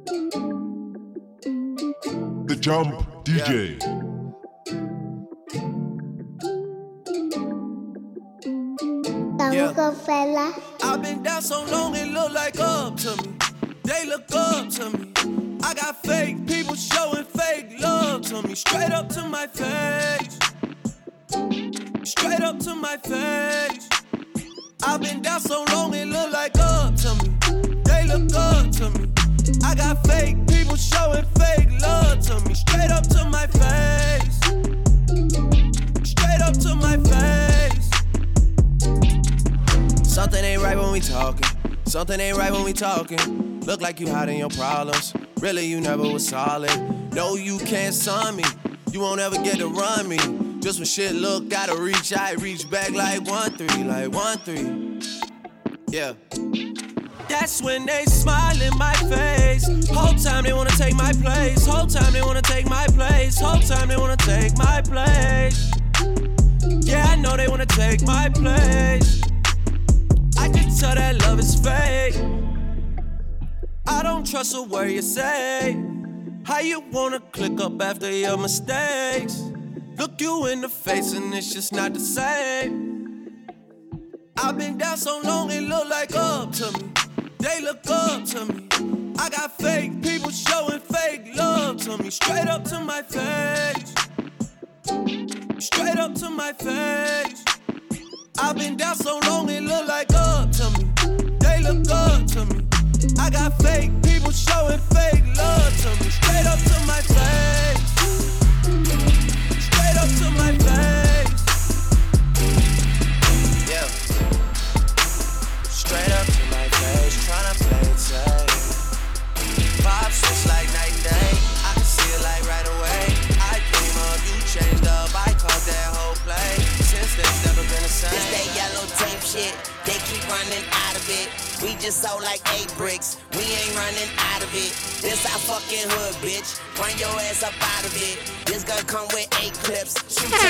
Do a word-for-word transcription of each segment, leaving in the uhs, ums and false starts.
The Jump D J. Yeah. Fella. I've been down so long it look like up to me. They look up to me. I got fake people showing fake love to me. Straight up to my face. Straight up to my face. I've been down so long it look like up to me. They look up to me. I got fake people showing fake love to me. Straight up to my face. Straight up to my face. Something ain't right when we talking. Something ain't right when we talking. Look like you hiding your problems. Really, you never was solid. No, you can't son me. You won't ever get to run me. Just when shit look, gotta reach, I reach back like one three, like one three. Yeah. That's when they smile in my face. Whole time they wanna take my place. Whole time they wanna take my place. Whole time they wanna take my place. Yeah, I know they wanna take my place. I can tell that love is fake. I don't trust a word you say. How you wanna click up after your mistakes? Look you in the face and it's just not the same. I've been down so long it look like up to me. They look up to me. I got fake people showing fake love to me. Straight up to my face. Straight up to my face. I've been down so long it look like up to me. They look up to me. I got fake people showing fake love to me. Straight up to my face. Straight up to my face. Yeah. Straight up to my face. Tryna play it safe. Vibe switch like night and day. I can see it like right away. I came up, you changed up. I caught that whole play. Since then, it's never been the same. It's that yellow tape shit. They keep running out of it. We just sold like eight bricks. We ain't running out of it. This our fucking hood, bitch. Run your ass up out of it. This gun come with eight clips. Shoot your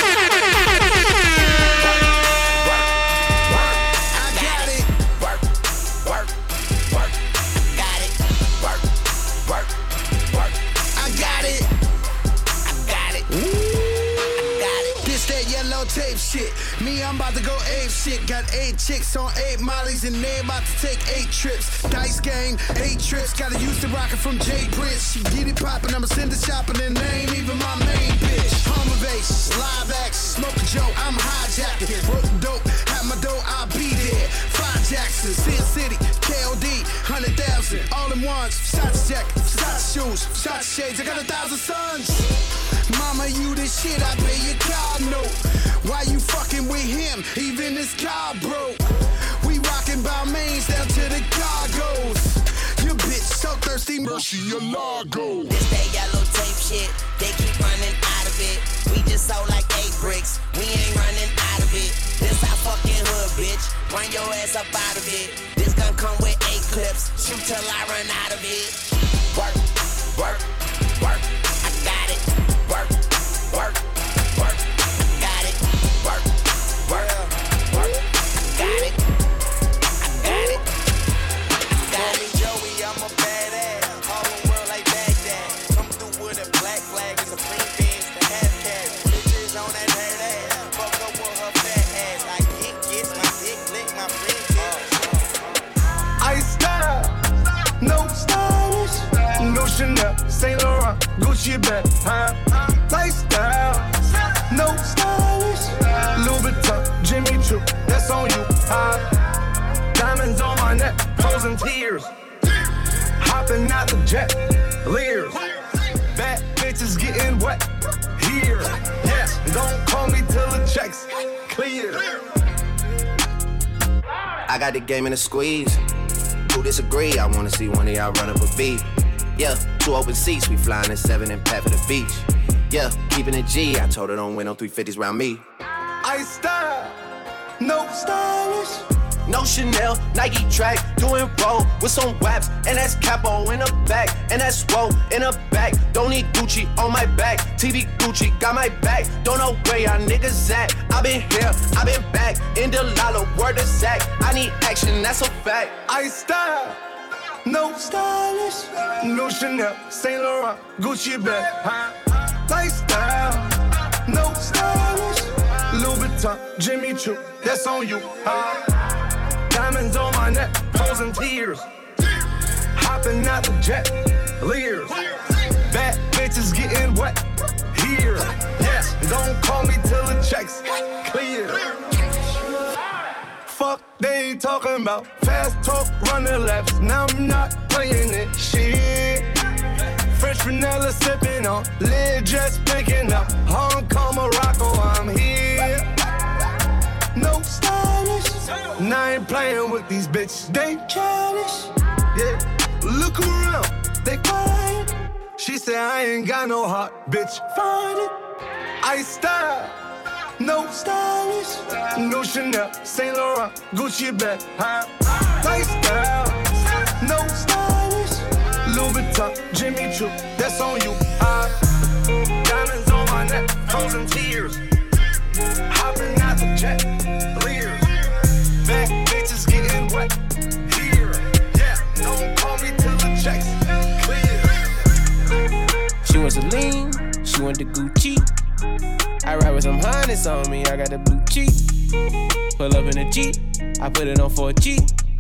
I got it. Work, work, work. Got it. Work, work, work. I got it. I got it. I got it. This that yellow tape shit. Me, I'm about to go ape shit. Got eight chicks on eight mollies and they about to take eight trips. Dice game, eight trips. Gotta use the rocket from Jay Prince. She get it poppin', I'ma send it shopping and they ain't even my main bitch. Home invasion, live action, smoke a joke, I'm hijacking. Broke dope, have my dough, I'll be there. Five Jackson, Sin City, K O D, hundred thousand. All in ones, shots jacket, shots shoes, shots shades. I got a thousand sons. Mama, you this shit, I pay your car note. Why you fucking with him? Even his car broke. We rockin' Balmains down to the cargoes. Your bitch so thirsty, mercy your Largo. This that yellow tape shit. They keep running out of it. We just sold like eight bricks. We ain't running out of it. This our fucking hood, bitch. Run your ass up out of it. This gun come with eight clips. Shoot till I run out of it. Work, work, work. I got it. Work, work, work. Got it. Work, work, work. I got it. I got it. I got it. Joey, I'm a badass. All the world like Baghdad. Come through with a black flag and some green beans to half cash. Bitches on that hurt ass. Fuck up with her fat ass. I can't kiss my dick, lick my friends. I style, no stylish, no Chanel, Saint Laurent, Gucci bag, huh? Lifestyle, no stylish, Louis Vuitton, Jimmy Choo, that's on you, huh? Diamonds on my neck, frozen tears, hopping out the jet, leers, bad bitches getting wet, here, yes, don't call me till the checks clear. I got the game in a squeeze. Who disagree? I wanna see one of y'all run up a beat. Yeah, two open seats, we flying in seven and pat for the beach. Yeah, keeping it G, I told her don't win no three fifties round me. I style, no stylish. No Chanel, Nike track, doing roll with some waps, and that's capo in the back, and that's roll in the back. Don't need Gucci on my back, T V Gucci got my back. Don't know where y'all niggas at. I been here, I been back, in the lala, word of Zach. I need action, that's a fact. I style, no stylish. No Chanel, Saint Laurent, Gucci bag, huh? Lifestyle, no stylish. Louis Vuitton, Jimmy Choo, that's on you, huh? Diamonds on my neck, frozen tears. Hopping out the jet, Lears. Bad bitches getting wet here. Yes, don't call me till the checks clear. Fuck, they ain't talking about fast talk, running laps. Now I'm not playing it, shit. Fresh vanilla sipping on, lid just picking up. Hong Kong, Morocco, I'm here. No stylish, and I ain't playing with these bitches. They childish, yeah. Look around, they quiet. She said I ain't got no heart, bitch. Find it. I style, no stylish, no Chanel, Saint Laurent, Gucci bag, huh? Lifestyle, no stylish, Louis Vuitton, Jimmy Choo, that's on you, huh? Diamonds on my neck, frozen tears. Hopping out the jet, Lears. Back bitches getting wet here. Yeah, don't call me till the checks clear. She wants to lean, she want the Gucci. I ride with some harness on me, I got the blue cheek. Pull up in a Jeep, I put it on for a G.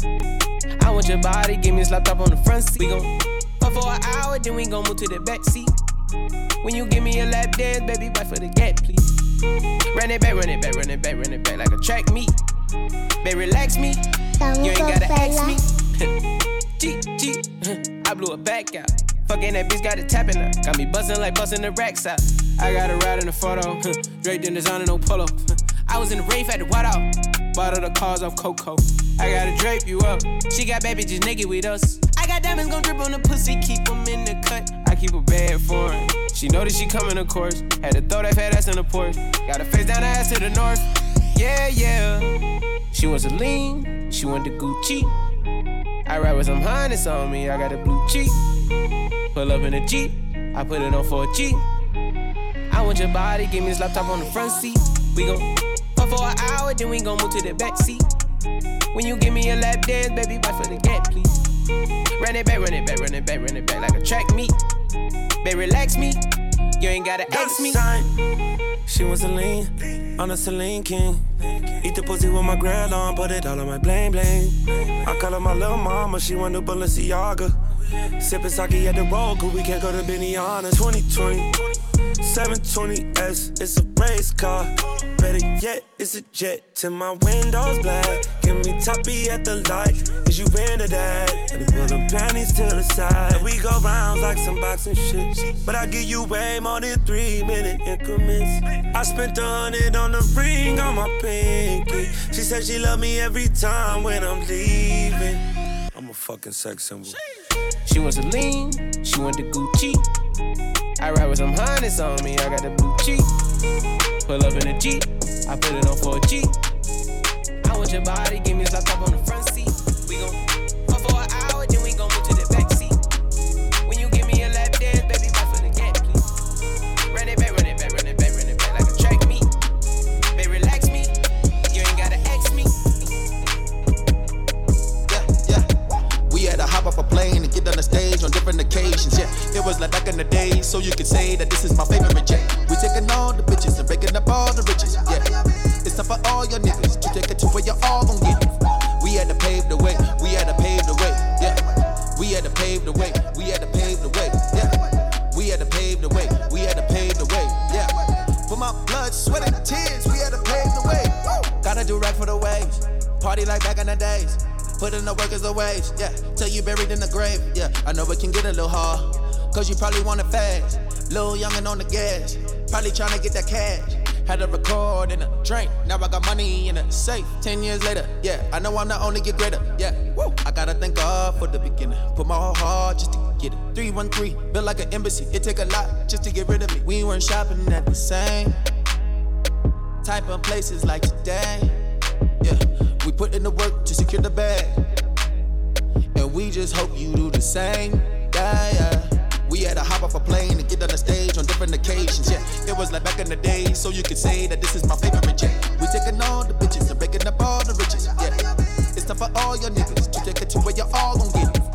I want your body, give me a slap top on the front seat. We gon' fuck for an hour, then we gon' move to the back seat. When you give me a lap dance, baby, wait for the gap, please. Run it back, run it back, run it back, run it back like a track meet. Baby, relax me, you ain't gotta ask me. G, G, I blew it back out. Fucking that bitch got it tapping her. Got me buzzing like buzzing the racks out. I got a ride in the photo. Draped in designer, no polo. I was in the rave at the White Out. Bought all the cars off Coco. I gotta drape you up. She got baby just naked with us. I got diamonds gon' drip on the pussy. Keep them in the cut. I keep a bad for her. She know that she coming, of course. Had to throw that fat ass in the porch. Got her face down her ass to the north. Yeah, yeah. She wants to lean. She want the Gucci. I ride with some harness on me. I got a blue cheek. Pull up in a Jeep, I put it on for a G. I want your body, give me this laptop on the front seat. We gon' fuck for an hour, then we gon' move to the back seat. When you give me a lap dance, baby, wait for the gap, please. Run it back, run it back, run it back, run it back like a track meet. Baby, relax me, you ain't gotta ask me. She wants to lean on a Celine King. Eat the pussy with my grill on, put it all on my bling bling. I call her my little mama, she want the Balenciaga. Sippin' sake at the road, cause we can't go to Benihana. twenty twenty, seven twenty S, it's a race car. Better yet, it's a jet till my windows black. Give me toppy at the light, is you into that? Let me pull them panties to the side. And we go rounds like some boxing shit. But I give you way more than three minute increments. I spent a hundred on the ring on my pinky. She said she love me every time when I'm leaving. I'm a fucking sex symbol. She wants to lean, she want the Gucci. I ride with some harness on me, I got the blue cheek. Pull up in a Jeep, I put it on for a G. I want your body, give me a laptop on the front seat. We gon' fuck for an hour, then we gon' move to the back seat. When you give me a lap dance, baby, wait for the gap, please. Run it back, run it back, run it back, run it back like a track meet. Baby, relax me, you ain't gotta ask me. Yeah, yeah. We had to hop off a plane and get on the stage on different occasions, yeah. It was like back in the day, so you could say that this is my favorite jet. We taking all the bitches and breaking up all the riches, yeah. It's time for all your niggas to take it to where you all gon' get it. We had to pave the way, we had to pave the way, yeah. We had to pave the way, we had to pave the way, yeah. We had to pave the way, we had to pave the way, yeah. For my blood, sweat and tears, we had to pave the way. Woo. Gotta do right for the waves, party like back in the days. Put in the work as a wage, yeah. Till you buried in the grave, yeah. I know it can get a little hard, cause you probably want it fast. Lil' youngin' on the gas, probably tryna get that cash. Had a record and a drink, now I got money in a safe. Ten years later, yeah, I know I'm not only get greater, yeah. Woo. I gotta thank God for the beginning, put my whole heart just to get it. three one three, built like an embassy, it take a lot just to get rid of me. We weren't shopping at the same type of places like today, yeah. We put in the work to secure the bag, and we just hope you do the same, yeah, yeah. We had to hop off a plane and get on the stage on different occasions, yeah. It was like back in the day, so you could say that this is my favorite jet. We taking all the bitches and breaking up all the riches, yeah. It's time for all your niggas to take it to where you all gon' get it. We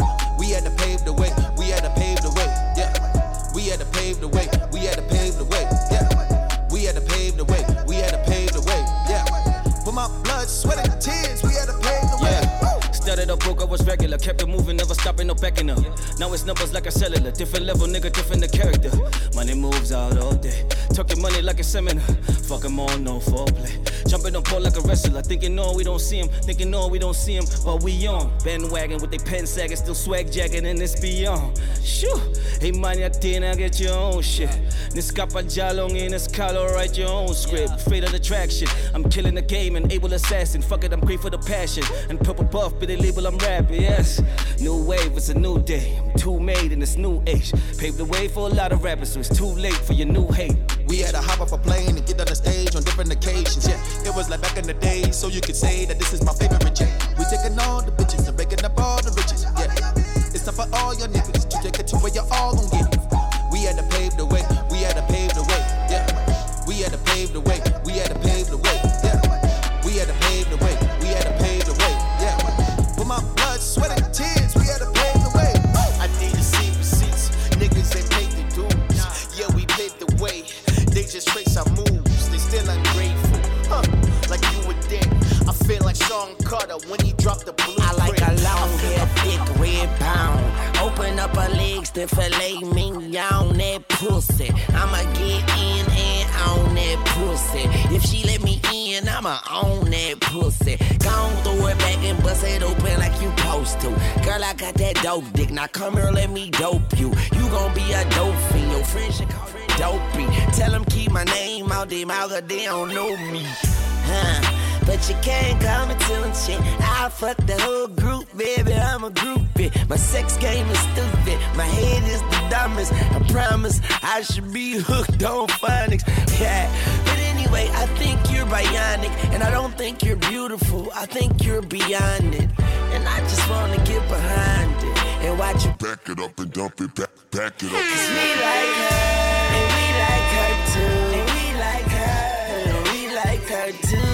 We had to pave the way, we had to pave the way, yeah. We had to pave the way, we had to pave the way, yeah. We had to pave the way, we had to pave the way, yeah. For my blood, sweat, and tears, we had to pave the way. Yeah. Started up broke, I was regular, kept it moving, never stopping, no backing up. Now it's numbers like a cellular, different level, nigga, different the character. Money moves out all day, talking money like a seminar. Fuck 'em all, no foreplay. Jumping on pole like a wrestler, thinking no, we don't see him, thinking no, we don't see him, but we on. Bandwagon with they pen sagging, still swag jacket, and it's beyond. Shoo, hey man, ya tiene, get your own shit. Niskapa jalong in this color, write your own script. Fate of attraction, I'm killing the game, and able assassin. Fuck it, I'm great for the passion. And purple buff, but they label I'm rapping, yes. New wave, it's a new day. I'm too made in this new age. Paved the way for a lot of rappers, so it's too late for your new hate. We had to hop off a plane and get on the stage on different occasions, yeah. It was like back in the day, so you could say that this is my favorite J. We taking all the bitches and breaking up all the riches, yeah. It's time for all your niggas to take it to where you all gon' get it. We had to pave the way, we had to pave the way, yeah. We had to pave the way, we had to pave the way, yeah. We had to pave the way, we had to pave the way, yeah. For my blood, sweat, and tears, we had to pave the way. I need to see receipts, niggas ain't paid the dues. Yeah, we paved the way, they just trace our moves, they still ungrateful, huh, like you would think. I feel like Sean Carter when he dropped the blue. I like a long hair, thick red pound. Open up her legs, then fillet me on that pussy. I'ma get in and on that pussy. If she let me in, I'ma own that pussy. Gon' throw it back and bust it open like you supposed to. Girl, I got that dope dick. Now come here, let me dope you. You gon' be a dope fiend. Your friend should call it dopey. Tell them keep my name out their mouth, cause they don't know me. Huh? But you can't come and tell them shit. I fuck the whole group, baby, I'm a groupie. My sex game is stupid, my head is the dumbest. I promise I should be hooked on phonics, yeah. But anyway, I think you're bionic, and I don't think you're beautiful. I think you're beyond it, and I just wanna get behind it and watch you back it up and dump it, back, back it up. Cause we like her, and we like her too. And we like her, and we like her too.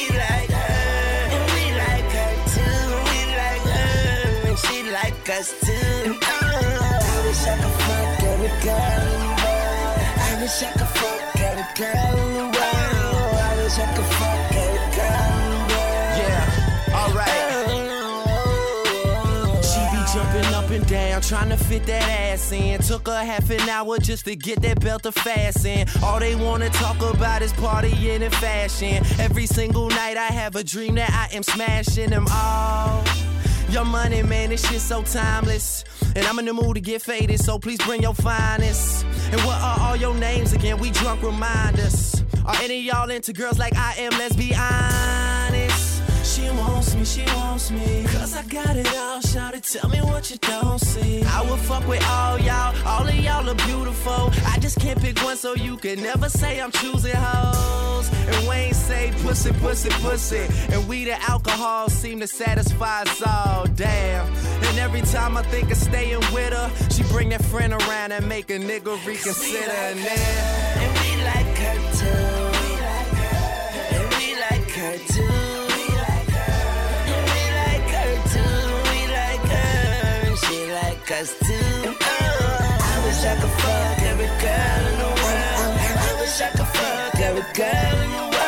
Us too. I wish I could fuck every girl in the world. I wish I could fuck every girl in the world. I wish I could fuck every girl in the world. Yeah, alright. She be jumping up and down, trying to fit that ass in. Took her half an hour just to get that belt to fasten. All they wanna talk about is partying and fashion. Every single night I have a dream that I am smashing them all. Your money, man, this shit so timeless. And I'm in the mood to get faded, so please bring your finest. And what are all your names again? We drunk, remind us. Are any of y'all into girls like I am? Let's be honest. She wants me, she wants me. Cause I got it all, shout it, tell me what you don't see. I will fuck with all y'all, all of y'all are beautiful. I just can't pick one, so you can never say I'm choosing hoes. And Wayne say pussy, pussy, pussy. And we the alcohol seem to satisfy us all, damn. And every time I think of staying with her, she bring that friend around and make a nigga reconsider. And then, and we like her too. We like her. And we like her too. Us too. Oh, I wish I could fuck every girl in the world. I wish I could fuck every girl in the world.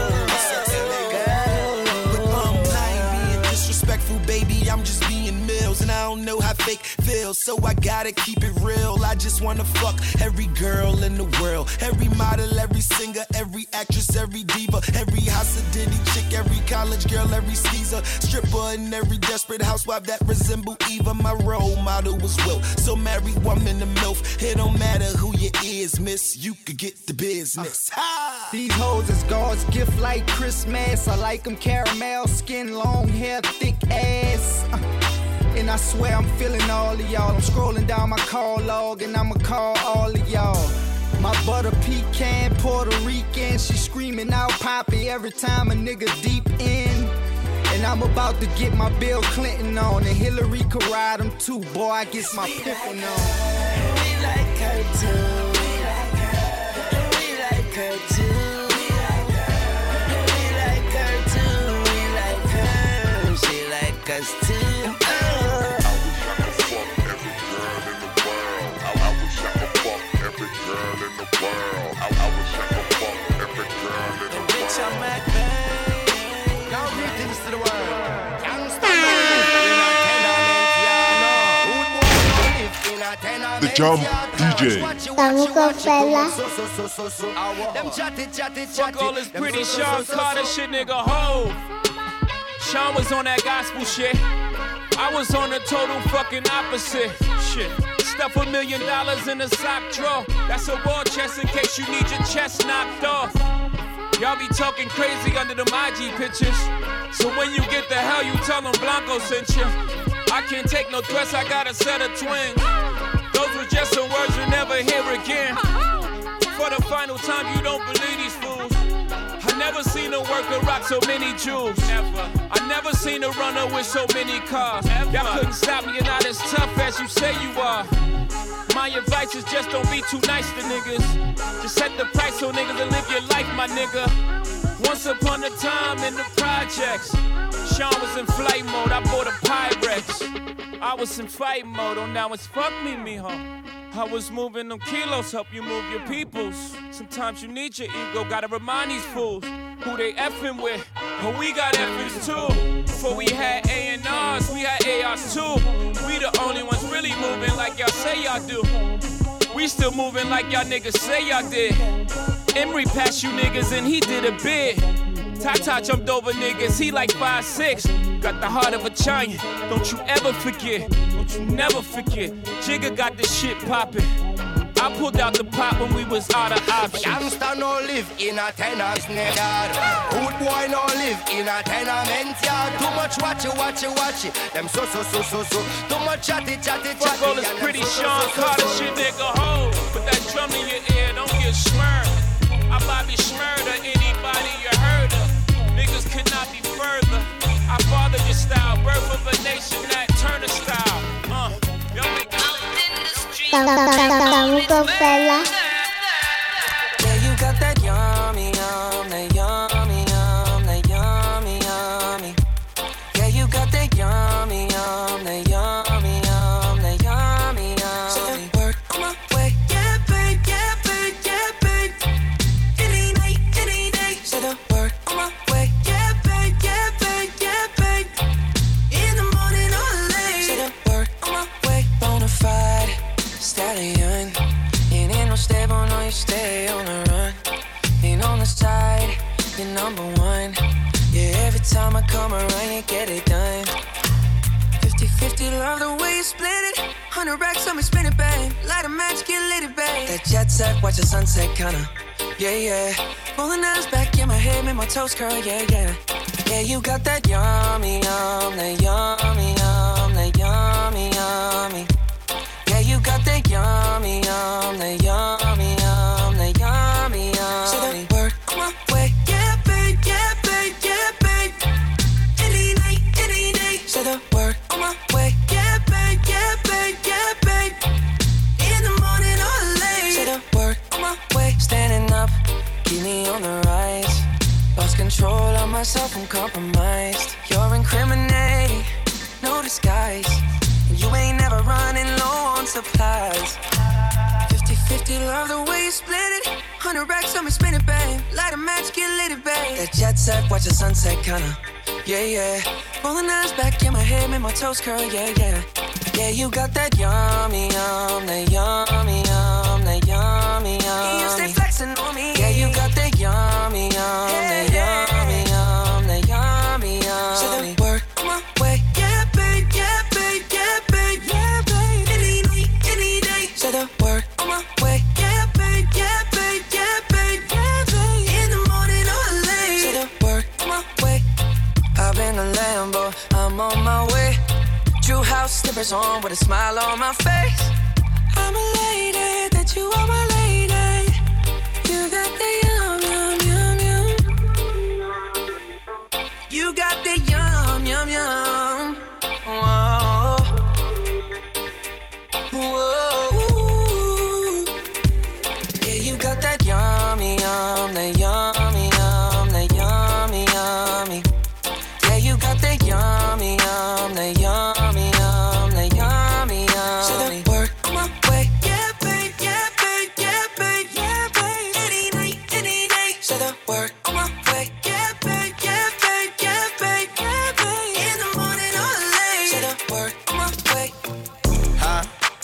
But um, I ain't being disrespectful, baby. I'm just being Mills, and I don't know how fake feels, so I gotta keep it real. I just wanna fuck every girl in the world, every model, every singer, every actress, every diva, every Hasidini chick, every college girl, every skeezer, stripper, and every desperate housewife that resemble Eva. My role model was Will, so married woman to MILF. It don't matter who you is, miss, you could get the business. Ha! These hoes is God's gift like Christmas. I like them caramel skin, long hair, thick ass. Uh, and I swear I'm feeling all of y'all. I'm scrolling down my call log and I'ma call all of y'all. My butter pecan, Puerto Rican, she screaming out Poppy every time a nigga deep in. And I'm about to get my Bill Clinton on, and Hillary could ride him too. Boy, I get my pimpin' on. We like her too. We like her. We like her too. We like her. We like her too. We like her. She like us too. Oh. The Jump D J. Fuck all this pretty Sean Carter shit, nigga. Ho. Sean was on that gospel shit. I was on the total fucking opposite shit. Stuff a million dollars in a sock drawer. That's a war chest in case you need your chest knocked off. Y'all be talking crazy under them I G pictures. So when you get the hell, you tell them Blanco sent you. I can't take no threats, I got a set of twins. Those were just some words you'll never hear again. For the final time, you don't believe these fools. I never seen a worker rock so many jewels. Ever. I never seen a runner with so many cars. Ever. Y'all couldn't stop me, you're not as tough as you say you are. My advice is just don't be too nice to niggas. Just set the price so niggas will live your life, my nigga. Once upon a time in the projects, Sean was in flight mode, I bought a Pyrex. I was in fight mode, oh now it's fuck me, mijo. I was moving them kilos, help you move your peoples. Sometimes you need your ego, gotta remind these fools who they effing with. But we got effings too. Before we had A and R's, we had A Rs too. We the only ones really moving like y'all say y'all do. We still moving like y'all niggas say y'all did. Emery passed you niggas and he did a bid. Tata jumped over niggas, he like five six. Got the heart of a giant, don't you ever forget. Don't you never forget. Jigga got this shit poppin'. I pulled out the pot when we was out of options. Youngster no live in a tenant's neighborhood. Good boy no live in a tenement yard. Too much watch it, watch it, watch it. Them so so so so so. Too much chatty chatty chatty. Fuck all this pretty Sean Carter shit, nigga. Ho, put that drum in your ear, don't get smurred. I Bobby Schmurder, anybody you heard of. Niggas could not be further. I father your style, birth of a nation that Turner style. Uh, y'all make Fella. Yeah, you got that yummy, yum, that yummy, yum, that yummy, yummy. Yeah, you got that yummy, yum, that yummy, yum, that yummy, yummy. So that work on my way, yeah, babe, yeah, babe, yeah, babe. Any night, any day. So that work on my way, yeah, babe, yeah, babe, yeah, babe. In the morning or late. So that work on my way, bonafide stallion. Ain't in no stable, no, you stay on the run. Ain't on the side, you're number one. Yeah, every time I come around, you get it done. fifty-fifty, love the way you split it. Hundred racks on me, spin it, babe. Light a match, get lit, babe. That jet set, watch the sunset, kinda. Yeah, yeah. Rolling eyes back in my head, make my toes curl, yeah, yeah. Yeah, you got that yummy, yum, that yummy, yum, that yummy, yummy. Yeah, you got that yummy, yum, that yummy, yum, that yummy, yum. So that work on my way, yeah, babe, yeah, babe, yeah, babe. Any night, any day. So that work on my way, yeah, babe, yeah, babe, yeah, babe. In the morning or late. So that work on my way, standing up, keep me on the rise. Lost control of myself, I'm compromised. You're incriminating, no disguise. You ain't never running low on supplies. fifty-fifty, love the way you split it. Hundred racks on me, spin it, babe. Light a match, get lit, babe. That jet set, watch the sunset, kinda. Yeah, yeah. Rolling eyes back in my head, make my toes curl, yeah, yeah. Yeah, you got that yummy, yum, that yummy, yum, that yummy, yummy. You stay flexing on me. Yeah, you got that yummy, yum, that yummy, yum, that yummy, yum. So that work on my way, yeah, babe, yeah, babe, yeah, babe, yeah, babe. Any night, any day. So that work on my way, yeah, babe, yeah, babe, yeah, babe, yeah, babe. In the morning or late. So that work on my way. I've been a Lambo, I'm on my way. True house slippers on with a smile on my face. I'm a lady, that you are my lady. You got the yum, yum, yum, yum. You got the yum, yum, yum. Whoa. Whoa. Yeah, you got that yummy, yum, that yummy, yum, that yummy, yummy. Yeah, you got that yummy, yum, that yummy, yum, that yummy, yummy. So that work on my way, yeah, babe, yeah, babe, yeah, babe, yeah, babe. Any night, any day. So that work on my way, yeah, babe, yeah, babe, yeah, babe, yeah, babe. In the morning or late. So that work on my way. Huh?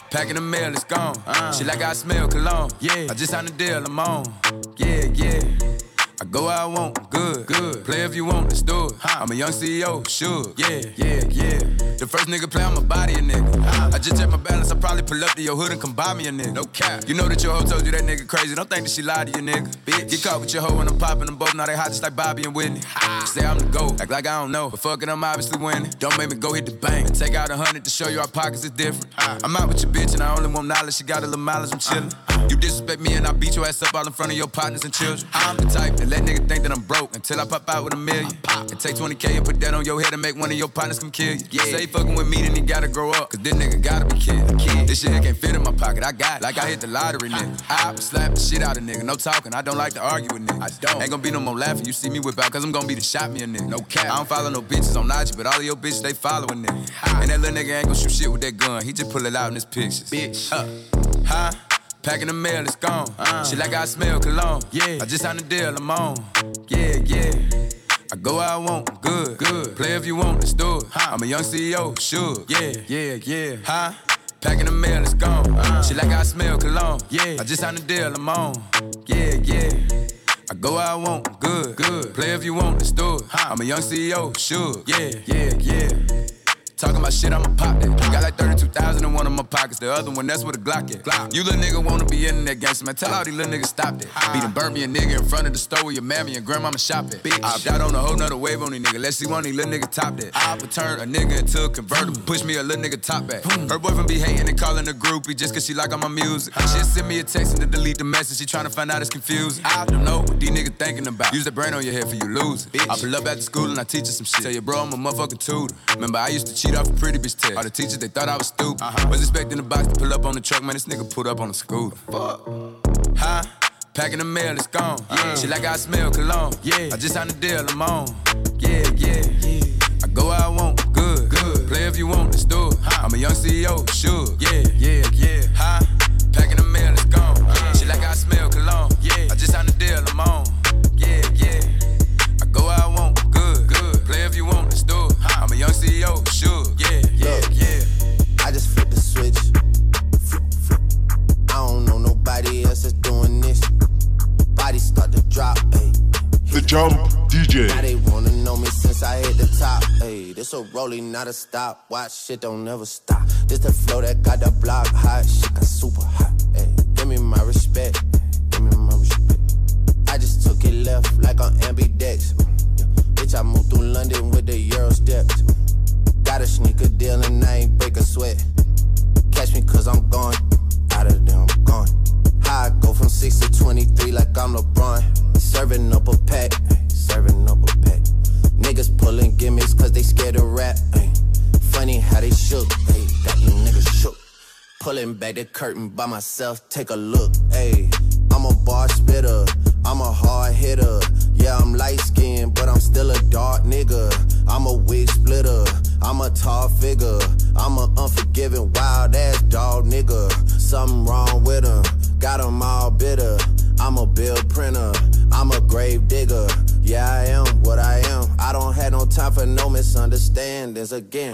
Packing the mail, it's gone. Uh, Shit like I smell cologne. Yeah, I just signed a deal, I'm on. Yeah, yeah. I go where I want, good, good. Play if you want, let's do it. Huh. I'm a young C E O, sure. Yeah, yeah, yeah. The first nigga play on my body, a nigga. Huh. I just check my balance, I probably pull up to your hood and come buy me a nigga. No cap. You know that your hoe told you that nigga crazy. Don't think that she lied to you, nigga. Bitch. Get caught with your hoe when I'm popping them both. Now they hot just like Bobby and Whitney. Ha. Say I'm the GOAT, act like I don't know. But fuck it, I'm obviously winning. Don't make me go hit the bank and take out a hundred to show you our pockets is different. Huh. I'm out with your bitch and I only want knowledge. She got a little mileage, I'm chillin'. Uh. You disrespect me and I beat your ass up all in front of your partners and children. I'm the type that let nigga think that I'm broke until I pop out with a million. And take twenty K and put that on your head and make one of your partners come kill you. Yeah. Say he fucking with me, then he gotta grow up. Cause this nigga gotta be kid. kid. This shit can't fit in my pocket, I got it. Like I hit the lottery, nigga. I slap the shit out of nigga. No talking, I don't like to argue with niggas. I don't. Ain't gonna be no more laughing. You see me whip out, cause I'm gonna be the shot me a nigga. No cap. I don't follow no bitches on I G, but all of your bitches, they following nigga. And that little nigga ain't gonna shoot shit with that gun. He just pull it out in his pictures. Bitch. Uh. Huh? Packing the mail, it's gone. Uh, Shit like I smell cologne. Yeah. I just signed a deal, I'm on. Yeah, yeah. I go where I want, good, good. Play if you want, let's do it. Huh. I'm a young C E O, sure. Yeah, yeah, yeah. Huh? Packing the mail, it's gone. Uh, Shit like I smell cologne. Yeah. I just signed a deal, I'm on. Yeah, yeah. I go where I want, good, good. Play if you want, let's do it. Huh. I'm a young C E O, sure. Yeah, yeah, yeah. Talking about shit, I'ma pop that. Got like thirty-two thousand in one of my pockets. The other one, that's where the Glock at. Glock. You little nigga wanna be in that gangster, man. Tell all these little niggas stop that. Ah. Beat a Burbian nigga in front of the store where your mammy and grandmama shop at. Bitch. I got on a whole nother wave on these niggas. Let's see one of these little niggas top that. I would turn a nigga into a convertible. Push me a little nigga top back. Her boyfriend be hating and calling a groupie just cause she like all my music. Uh. She send me a text and to delete the message. She tryna find out it's confusing. I don't know what these niggas thinking about. Use the brain on your head for you lose it. I pull up after school and I teach her some shit. Tell you, bro, I'm a motherfucking tutor. Remember, I used to cheat off a pretty bitch test. All the teachers, they thought I was stupid. Uh-huh. Was expecting the box to pull up on the truck, man, this nigga pulled up on the scooter. Fuck. Huh? Packing the mail, it's gone. Yeah. Shit like I smell cologne. Yeah. I just signed a deal, I'm on. Yeah, yeah, yeah. I go where I want, good, good. Play if you want, let's do it. Huh. I'm a young C E O, sure. Yeah, yeah, yeah. Huh? Packing the mail, it's gone. Yeah. Shit like I smell cologne. Yeah. I just signed a deal, I'm on. Yeah, yeah. I go where I want, good, good. Play if you want, let's do it. Huh. I'm a young C E O, sure. Yeah, yeah, Look, yeah. I just flip the switch. Flip, flip. I don't know nobody else that's doing this. Body start to drop, ayy. The Jump D J. Now they wanna know me since I hit the top, ayy. This a rolling, not a stop. Watch shit don't never stop. This the flow that got the block hot. Shit got super hot, ayy. Give me my respect, give me my respect. I just took it left like on ambidex. Yeah. Bitch, I moved through London with the Euro steps. Got a sneaker deal and I ain't break a sweat. Catch me cause I'm gone. Out of there, I'm gone. How I go from six to twenty-three like I'm LeBron. Serving up a pack, serving up a pack. Niggas pulling gimmicks cause they scared to rap. Ay. Funny how they shook, ay. Got you niggas shook. Pulling back the curtain by myself, take a look. Ay. I'm a bar spitter, I'm a hard hitter. Yeah, I'm light skinned, but I'm still a dark nigga. I'm a wig splitter, I'm a tall figure. I'm a unforgiving, wild ass dog nigga. Something wrong with him, got him all bitter. I'm a bill printer, I'm a grave digger. Yeah, I am what I am. I don't have no time for no misunderstandings again.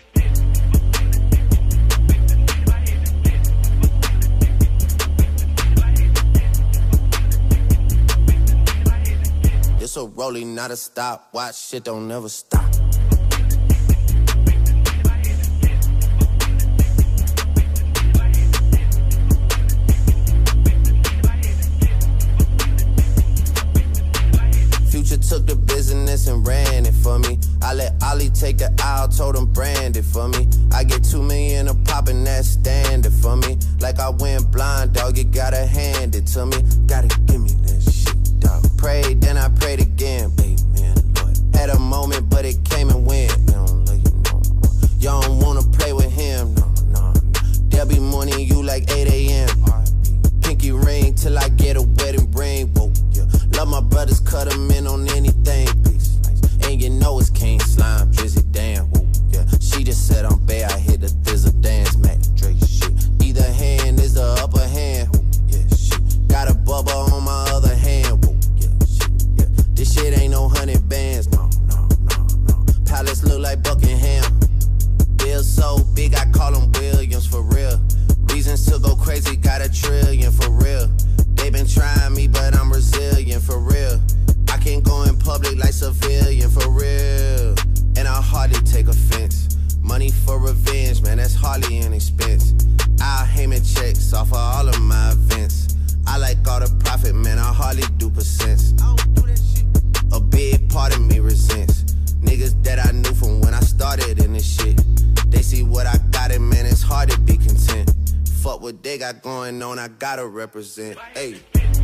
It's a rolling, not a stop. Watch shit don't never stop. Future took the business and ran it for me. I let Ollie take the aisle, told him brand it for me. I get two million a pop and that's standard for me. Like I went blind, dog, you gotta hand it to me. Gotta give me that shit, dog. Prayed, then I prayed again, amen, Lord. Had a moment, but it came and went. You don't let you know more. You don't wanna play with him, no, no, no. There'll be morning you like eight a.m. Pinky ring till I get a wedding ring, whoa, yeah. Love my brothers, cut them in on anything, peace. And you know it's King Slime, Drizzy, damn, whoa, yeah. She just said I'm bad, I hit the thizzle dance, Mac, Drake, shit. Either hand is the upper hand, whoa, yeah, shit. Got a bubba on my other hand, whoa, yeah, shit, yeah. This shit ain't no hundred bands, no, no, no, no. Palace look like Buckingham. Bill so big, I call him Williams for real. X off of all of my events. I like all the profit, man, I hardly do percents. A big part of me resents niggas that I knew from when I started in this shit. They see what I got and man, it's hard to be content. Fuck what they got going on, I gotta represent. Hey.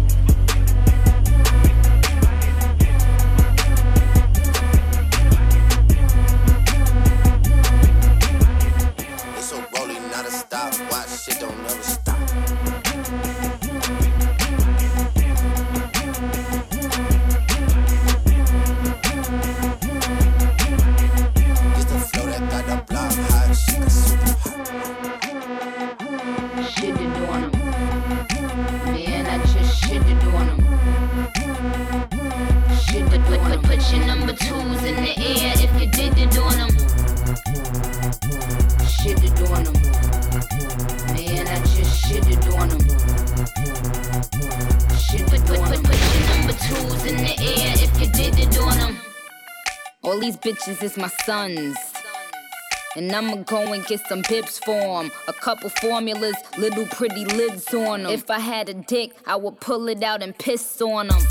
It's a rolling, not a stop. Watch shit don't never stop. Number twos in the air if you did it on them. Shit it on them. Man, I just shit it on them. Shit it on them. Put your number twos in the air if you did it on them. All these bitches is my sons. And I'ma go and get some bips for 'em. A couple formulas, little pretty lids on 'em. If I had a dick, I would pull it out and piss on 'em.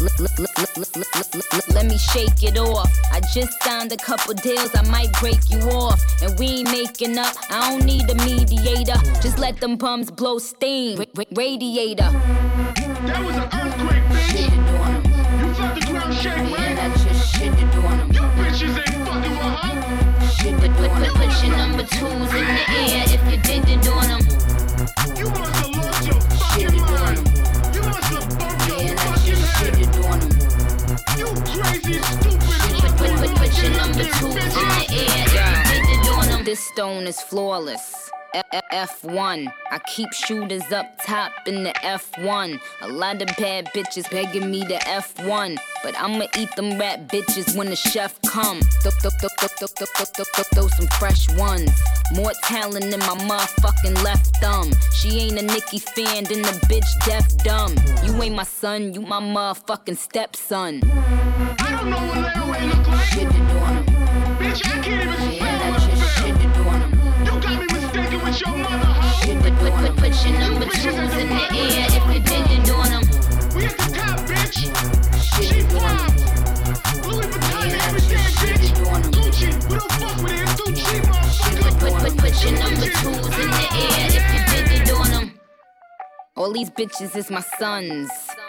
Let me shake it off. I just signed a couple deals, I might break you off. And we ain't making up, I don't need a mediator. Just let them bums blow steam. Ra- radiator. That was an earthquake, bitch. Shit it on 'em. You felt the ground shake, right? Man, I just shit it on 'em. You bitches ain't fucking with her. Shit it on 'em. Put your number twos in the air if you did it on them. You must have lost your fucking mind. You must have bumped your Man, I fucking just head. shit it on 'em. You crazy, stupid, Put, put, put your number twos in the air if you did it on them. This stone is flawless. F one. I keep shooters up top in the F one. A lot of bad bitches begging me to F one. But I'ma eat them rap bitches when the chef come. Throw, throw, throw, throw, throw, throw, throw, throw, throw, throw some fresh ones. More talent than my motherfucking left thumb. She ain't a Nicki fan, then the bitch deaf dumb. You ain't my son, you my motherfucking stepson. I don't know what Larry look like. Shit it on him. Bitch, I can't even spell Man, I what I just feel. shit it on him. You got me mistaken with your mother, hoe. Shit it Put, on put, him. put your number twos in the air if you did it on them. We at the top, bitch. Shit She it on fly. him. Louis Vuitton Man, and I everything, just shit bitch. it on him. Gucci, we don't fuck with it. It's too cheap, Put, motherfucker. put, put, put your number twos in the air if you did it on them. All these bitches is my sons.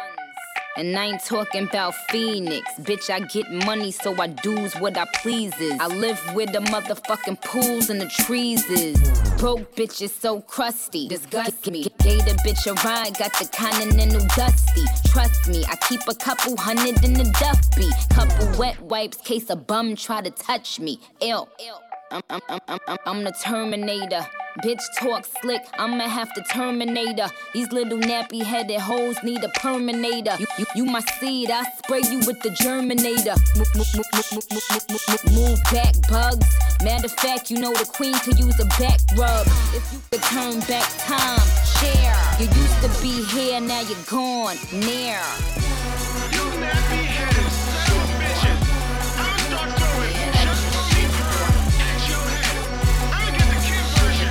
And I ain't talking about Phoenix. Bitch, I get money, so I do's what I pleases. I live where the motherfucking pools and the trees is. Broke bitches so crusty. Disgust me. Gave the bitch a ride, got the continental dusty. Trust me, I keep a couple hundred in the duffy. Couple wet wipes, case a bum try to touch me. Ill. I'm, I'm, I'm, I'm, I'm, I'm the Terminator. Bitch talk slick, I'ma have to terminate her. These little nappy headed hoes need a perminator. You, you, you my seed, I spray you with the germinator. Move, move, move, move, move, move, move, move back, bugs. Matter of fact, you know the queen could use a back rub. If you could turn back time, share. You used to be here, now you're gone, near. You nappy headed son of bitches. I'ma start throwing just cheap at your head. I'ma get the kid version.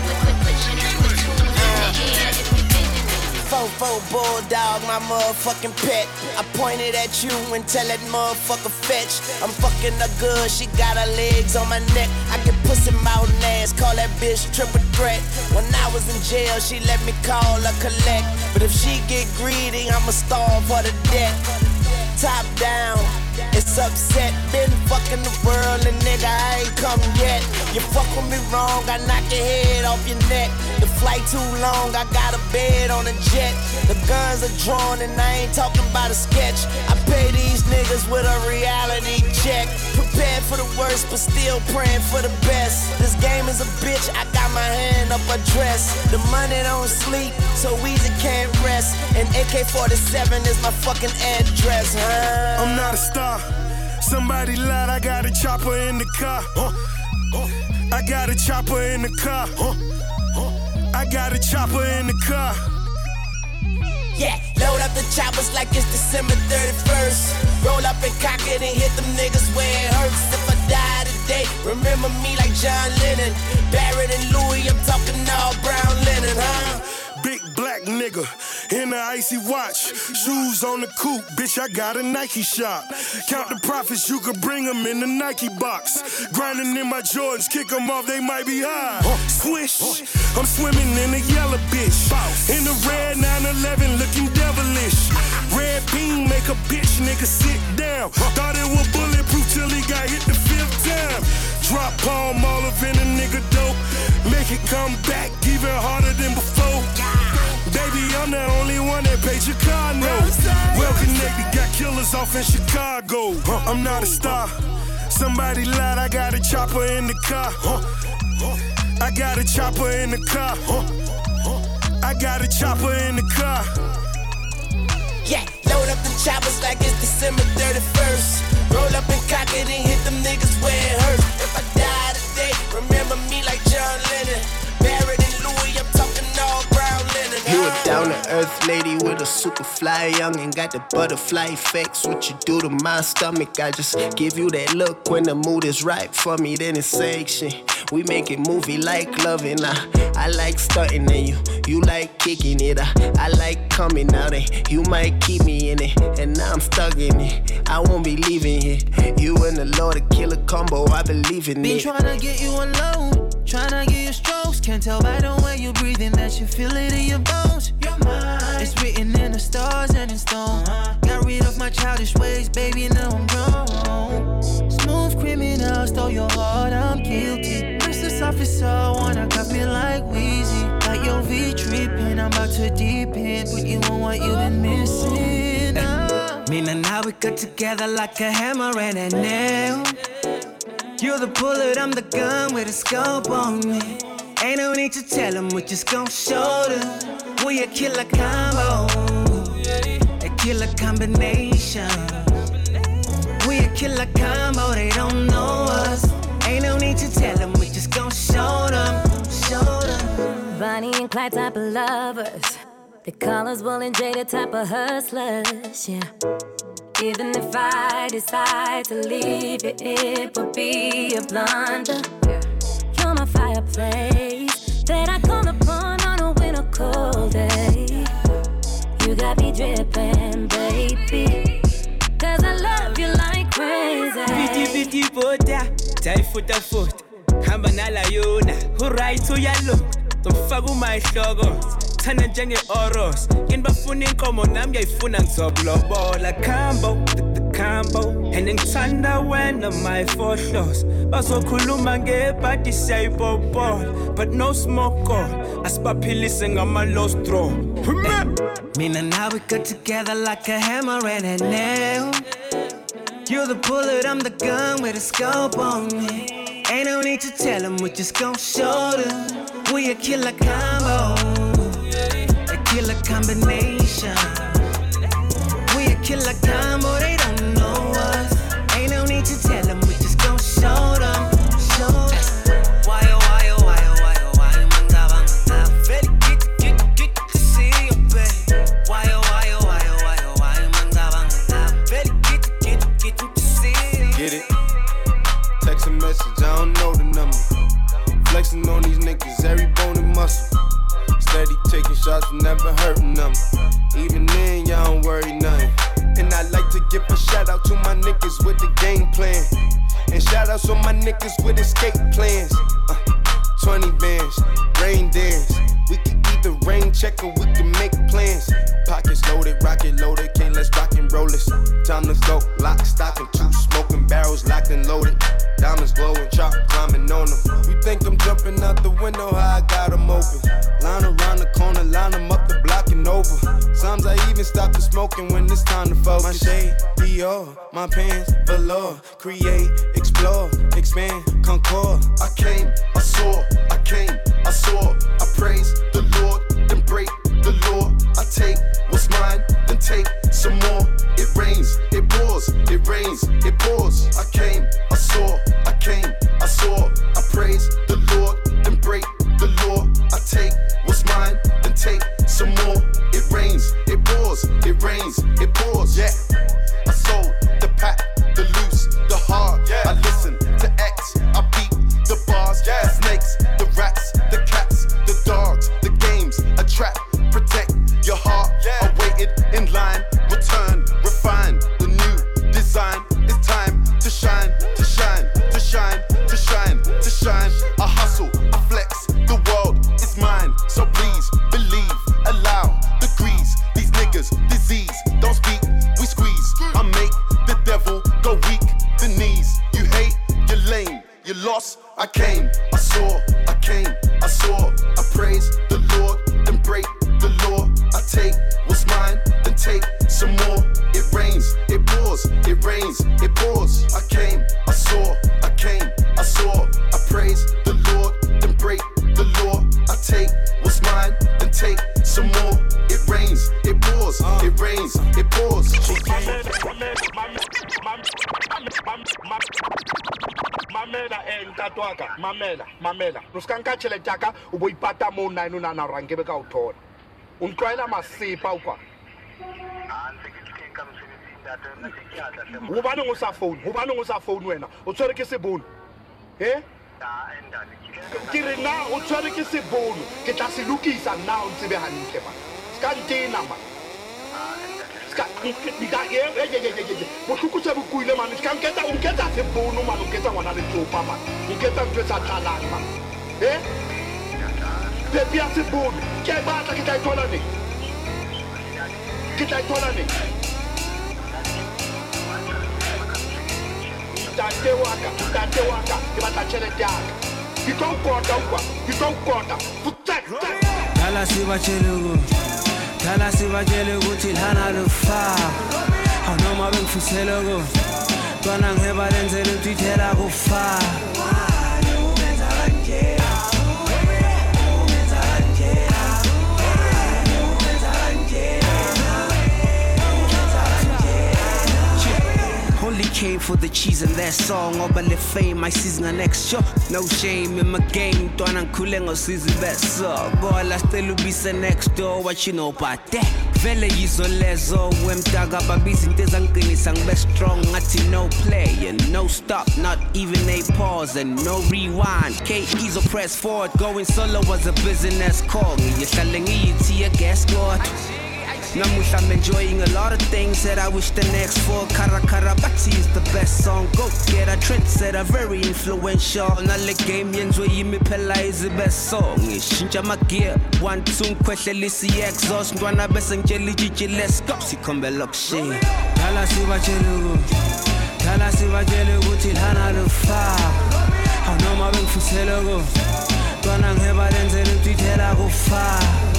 Fofo bulldog, my motherfucking pet. I pointed at you and tell that motherfucker fetch. I'm fucking her good, she got her legs on my neck. I get pussy mouth and ass, call that bitch triple threat. When I was in jail, she let me call her collect. But if she get greedy, I'ma starve her to death. Top down, it's upset. Been fucking the world and nigga, I ain't come yet. You fuck with me wrong, I knock your head off your neck. The flight too long, I got a bed on a jet. The guns are drawn and I ain't talking about a sketch. I pay these niggas with a reality check. Prepared for the worst, but still praying for the best. This game is a bitch, I got my hand up a dress. The money don't sleep, so easy can't rest. And A K forty-seven is my fucking address, huh? I'm not a star. Somebody lied, I got a chopper in the car. Huh? Huh? I got a chopper in the car. Huh? Huh? I got a chopper in the car. Yeah, load up the choppers like it's December thirty-first. Roll up and cock it and hit them niggas where it hurts. If I die today, remember me like John Lennon. Barrett and Louis, I'm talking all brown linen, huh? Big black nigga. nigga in the icy watch. Shoes on the coupe, bitch, I got a Nike shop. Count the profits, you could bring them in the Nike box. Grinding in my Jordans, kick them off, they might be high. Swish, I'm swimming in the yellow bitch. In the red nine eleven, looking devilish. Red beam make a bitch nigga sit down. Thought it was bulletproof till he got hit the fifth time. Drop palm olive in a nigga dope. Make it come back even harder than before. Baby, I'm the only one that paid your car note. Well connected, got killers off in Chicago. I'm not a star. Somebody lied, I got a chopper in the car. I got a chopper in the car. I got a chopper in the car. Yeah, load up them choppers like it's December thirty-first. Roll up and cock it and hit them niggas where it hurts. If I die today, remember me like John Lennon. Barrett and Louis, I'm talking all brown linen. You a down-to-earth lady with a super fly young and got the butterfly effects. What you do to my stomach, I just give you that look when the mood is right for me, then it's sanction. We make it movie like loving. I, I like stunting and you, you like kicking it. I, I like coming out and you might keep me in it. And now I'm stuck in it, I won't be leaving here. You and the Lord a killer combo, I believe in Been it. Been tryna get you alone, tryna get you strokes. Can't tell by the way you're breathing that you feel it in your bones. You're mine. It's written in the stars and in stone. Uh-huh. Got rid of my childish ways, baby, now I'm grown. Smooth criminal, stole your heart, I'm guilty. Restless officer, wanna cuff me like Weezy. Got your V tripping, I'm about to deep in. Put you on what you've been missing. Uh. Me and now we got together like a hammer and a nail. You're the bullet, I'm the gun with a scope on me. Ain't no need to tell them, we just gon' show them. We a killer combo, a killer combination. We a killer combo, they don't know us. Ain't no need to tell them, we just gon' show them, show them. Bonnie and Clyde type of lovers. The colors Will and Jada type of hustlers, yeah. Even if I decide to leave it, it would be a blunder. You're my fireplace that I call upon on a winter cold day. You got me dripping, baby, cause I love you like crazy. Piti piti boda, tai futa foot. Hamba nala yona, hurai to yalo. Tumfagu mahlogo. Thana njenge oros nginibafuna inkomo nami yayifuna ngizoblobola combo the combo and ngithanda wena my fohlos bazokhuluma ngebhadi siyayipopola but no smoke on asibaphilise ngama lost draw. Mina now we got together like a hammer and a nail. You're the bullet, I'm the gun with a scope on me. Ain't no need to tell them, we just gon' show them. We a killer combo, a killer combination. We a killer combo, they don't know us. Ain't no need to tell them, we just gon' show them, show them. Why oh why oh why oh why oh why manga manga. Very get get get to see you, babe. Why oh why oh why oh why oh why manga manga. Very get get get to see you. Get it? Text a message, I don't know the number. Flexing on these niggas, every bone and muscle. Steady taking shots, never hurting them. Even then, y'all don't worry nothing. And I like to give a shout out to my niggas with the game plan. And shout outs on my niggas with escape plans. Uh, twenty bands, rain dance. We can either rain check or we can make plans. Pockets loaded, rocket loaded, okay, let's rock and roll this. Time to go, lock, stock, and two smoking barrels locked and loaded. Diamonds glowing, chop climbing on them. You think I'm jumping out the window, how I got them open. Line around the corner, line them up the block and over. Sometimes I even stop the smoking when it's time to focus. My shade, Dior, my pants, velour. Create, explore, expand, concord. I came, I saw, I came, I saw. I praise the Lord, then break the law. I take what's mine, then take some more. It rains, it pours, it rains, it pours. I came, I saw, I came, I saw. I praise the Lord, then break the law. I take what's mine, then take some more. It rains, it pours, it rains, it pours. Yeah, I sold the pack, the loose, the hard. Yeah. I listen to X, I beat the bars. Yeah. The snakes, the rats, the cats, the dogs, the games, a trap. some more. It rains, it pours, it rains, it pours. Mamela eh ntato waka, mamela, mamela. Uskanka tšhelete ya ka o bo ipata mo nna eno nana rang ke be ka o thola. O ntlwaela masepa o kwa. Hobaneng o sa phone? Hobaneng o sa phone wena? O tshwere ke sebono. Eh? Ke re na o tshwere ke sebono. Ke tla se lokisa nna o tsebe hantle ba. Ska ntena ma. Ska nda ye ye ye ye ye. Bohloko tse bokuile man. Ska nketsa o nketsa sebono man, o nketsa ngwana le tsopa man. O nketsa ntwe tsa tlalang man. Eh? Pepe ya sebono. Ke batla ke tla ithola ne. Ke tla ithola ne. Tate waka, tate waka, ke batla tšhelete yaka. Ke tlo kota ukwa, ke tlo kota. Dala sibatshele ukuthi, dala sibatshele ukuthi lana lufa. Awunoma bengifisela ukuthi, ntwana ngiheba lenzela ukuthi ithela kufa. Only came for the cheese and that song. Oba le fame, my season the next show. No shame in my game. Twana nkulengo season best so. Boy, I still be the next door. What you know about that? Vele yizo lezo. Wemtaga babisi ntezangini sang best strong. Ati no play and no stop, not even a pause and no rewind. K E's or press forward. Going solo was a business call. Ngiyahlalengi iti a guest God. Namuhla I'm enjoying a lot of things that I wish the next for. Kara Kara Bati is the best song. Go get a trendsetter, very influential. Nale game yenzo yimi pela is the best song. Shinja magia, one two kweshe lisi exhaust. Ndwana bese ngeli jiji let's go. Sikombe lokshi. Dala sibatshele ukuthi, dala sibatshele ukuthi lana lufa. Awunoma bengifisela ukuthi, ntwana ngiheba lenzela ukuthi ithela kufa.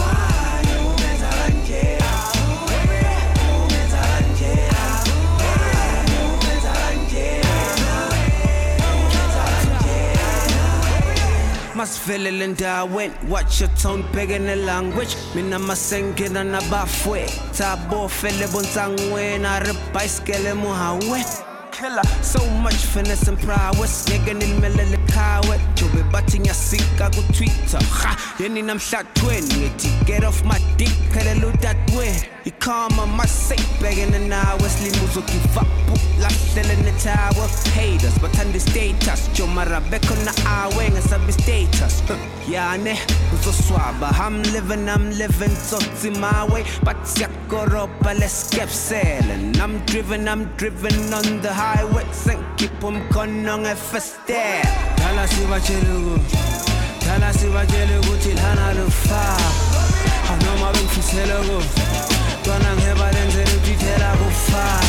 Masvelele ndaweni, watch your tone bigger in the language. Mina masengena na bafwe, tabo fele bonzangwe na rebicycle muhawe. Killer, so much finesse and prowess. Nigga nilmele le kawe, chobe batting ya sika go Twitter. Ha, yeni nam shot twenty. Get off my dick, pele lo that way. You come on my safe, begging the now. Wesley Muzo give up, last in the tower. Haters, but on the status. Jomara back on the hour, and sabi status. Yeah, ne, Muzo swaba. I'm living, I'm living, so it's my way. But Yakoroba, let's get sailing. I'm driven, I'm driven on the highway. Sink, keep on going on F S there. Dala sibatshele ukuthi, dala sibatshele ukuthi lana lufa. Awunoma bengifisela ukuthi, ntwana ngiheba lenzela ukuthi ithela kufa.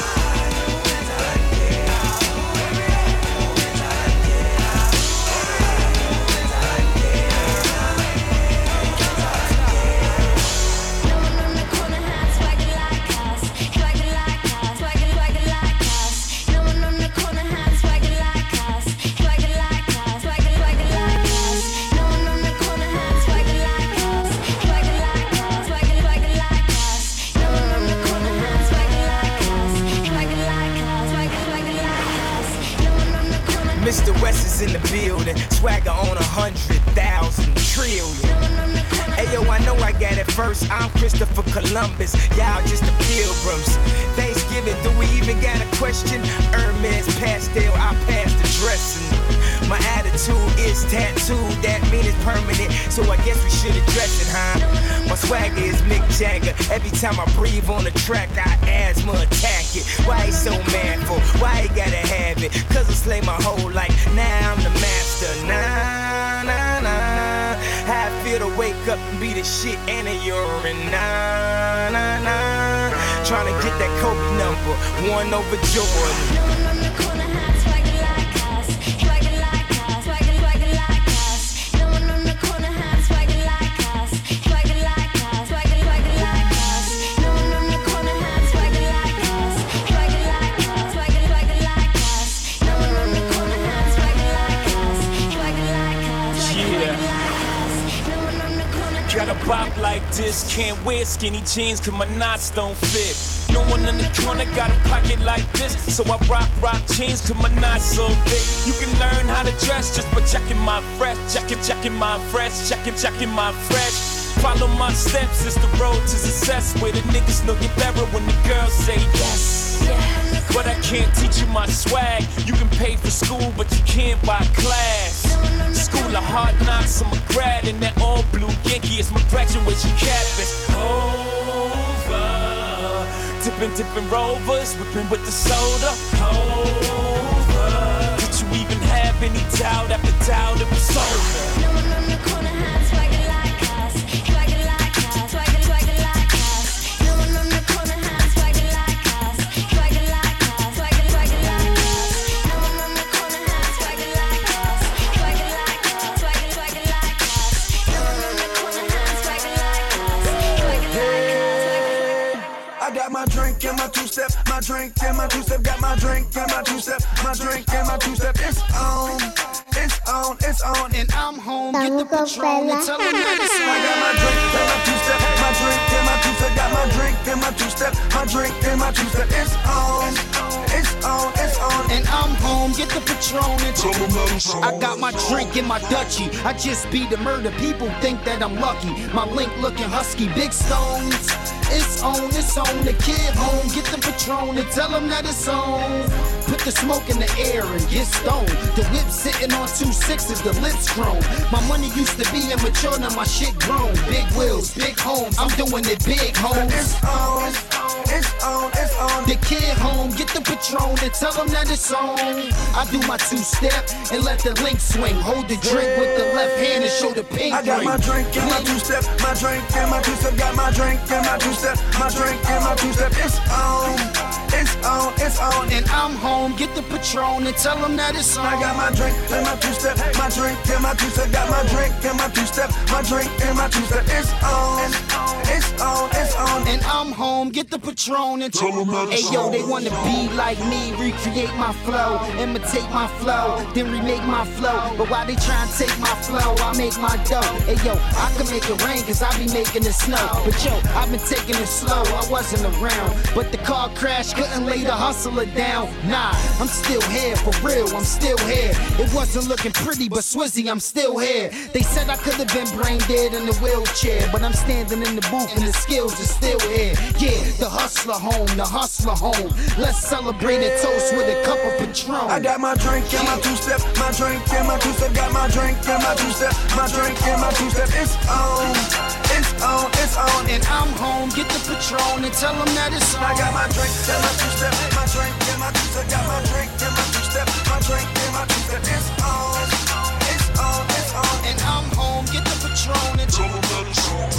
Mister West is in the building, swagger on a hundred thousand trillion. Ayo, I know I got it first. I'm Christopher Columbus, y'all just the pilgrims. Thanksgiving, do we even got a question? Hermes pastel, I passed the dressing. My attitude is tattooed, that mean it's permanent, so I guess we should address it, huh? My swagger is Mick Jagger. Every time I breathe on the track, I asthma attack it. Why he so mad for? Why he gotta have it? Cause I slay my whole life, now I'm the master. Nah, nah, nah. How I feel to wake up and be the shit and a urine. Nah, nah, nah. Tryna get that Kobe number, one over Jordan. Gotta pop like like this. Can't wear skinny jeans cause my knots don't fit. No one in the corner got a pocket like this, so I rock, rock jeans cause my knots so big. You can learn how to dress just by checking my fresh, checking, checking my fresh, checking, checking my fresh. Follow my steps, it's the road to success, where the niggas know get better when the girls say yes. Yeah. But I can't teach you my swag. You can pay for school, but you can't buy class. School of hard knocks, I'm a grad in that all blue Yankee. It's my graduation cap. It's over. Dipping, dipping rovers, whipping with the soda. Over. Did you even have any doubt after doubt it was over? No one on the corner has swagger like us. Swagger like us. Swagger, swagger like us. No one on the corner has swagger like us. Swagger like us. Swagger, swagger like us. No one on the corner has swagger like us. Swagger like us. Swagger, swagger like us. No one on the corner has swagger like us. Swagger like us. I got my drink and my two-step, my drink and my two-step, got my drink and my two-step, my drink and my two-step. It's on, it's on, it's on, and I'm home. Get the Patron and tell them that it's on. I got my drink and my two-step, my drink and my two-step, got my drink and my two-step, my drink and my two-step. It's on, it's on, it's on, and I'm home. Get the Patron and tell them that it's on. I got my drink in my Dutchie. I just beat the murder. People think that I'm lucky. My link looking husky, big stones. It's on, it's on, the kid home. Get the Patron and tell them that it's on. Put the smoke in the air and get stoned. The whip sitting on two sixes, the lips grown. My money used to be immature, now my shit grown. Big wheels, big homes, I'm doing it big, homes. It's on, it's on, it's on. The kid home, get the Patron and tell them that it's on. I do my two-step and let the link swing. Hold the drink with the left hand and show the pink I got ring. My drink and my two-step, my drink and my two-step, got my drink and my two-step, my drink and my two-step. It's on, it's on, it's on, and I'm home. Get the Patron and tell them that it's on. I got my drink and my two-step, my drink and my two-step, got my drink and my two-step, my drink and my two-step. It's on, it's on, it's on, and I'm home. Get the Patron and tell them that it's on. Hey yo, they wanna be like me, recreate my flow, imitate my flow, then remake my flow. But while they try and take my flow, I make my dough. Hey yo, I can make it rain cause I be making it snow. But yo, I've been taking it slow, I wasn't around. But the car crash couldn't lay the hustler down. Nah, I'm still here, for real, I'm still here. It wasn't looking pretty, but Swizzy, I'm still here. They said I could have been brain dead in the wheelchair, but I'm standing in the booth and the skills are still here. Yeah, the hustler home, the hustler home. Let's celebrate and toast with a cup of Patron. I got my drink and my two-step, my drink and my two-step, got my drink and my two-step, my drink and my two-step. It's on, it's on, it's on, and I'm home. Get the Patron and tell them that it's on. I got my drink and my two-step, my drink and my two-step, got my drink and my two-step, my drink and my two-step. It's on, it's on, it's on, and I'm home. Get the Patron and tell them that it's on.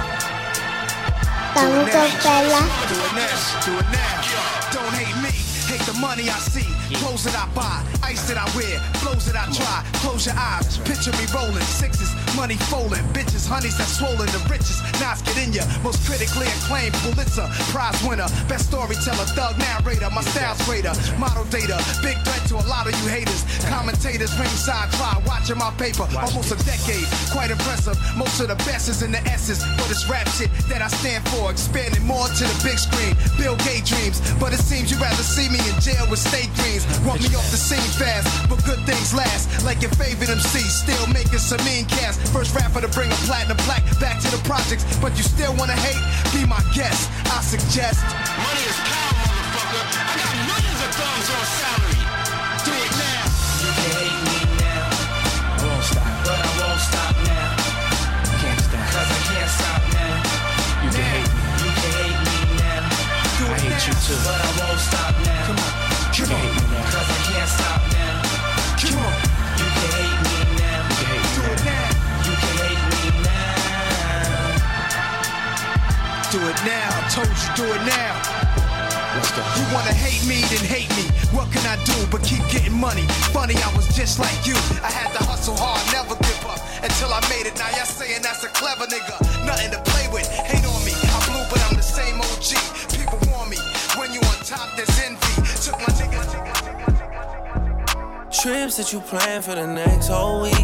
Do it now, do it now, do it now. Don't hate me, hate the money I see. Clothes that I buy, ice that I wear, flows that I try. Close your eyes, picture me rolling sixes, money folding, bitches, honeys that swollen the richest. Knots get in ya, most critically acclaimed Pulitzer Prize winner, best storyteller, thug narrator, my style's greater, model data, big threat to a lot of you haters. Commentators ringside try watching my paper, almost a decade, quite impressive. Most of the best is in the S's, but it's rap shit that I stand for, expanding more to the big screen. Bill Gates dreams, but it seems you'd rather see me in jail with state dreams. Want me off the scene fast, but good things last. Like your favorite M C, still making some mean cast. First rapper to bring a platinum plaque back to the projects, but you still wanna hate? Be my guest, I suggest. Money is power, motherfucker. I got millions of thumbs on salary. Do it now. You can hate me now. I won't stop, but I won't stop now. Can't stop, cause I can't stop now. You can hate me, you can hate me now. Do it I hate now. You too, but I won't stop now. Come on. You can hate me now, cause I can't stop now. Come on. You can hate me now. You can hate me do it now. You can hate me now. Do it now. I told you, do it now. Let's go. You wanna hate me, then hate me. What can I do but keep getting money? Funny, I was just like you. I had to hustle hard, never give up until I made it. Now y'all saying that's a clever nigga. Nothing to play with. Hate on me. I blew, but I'm the same O G. People want me. When you on top, there's envy. Took my nigga. Trips that you plan for the next whole week.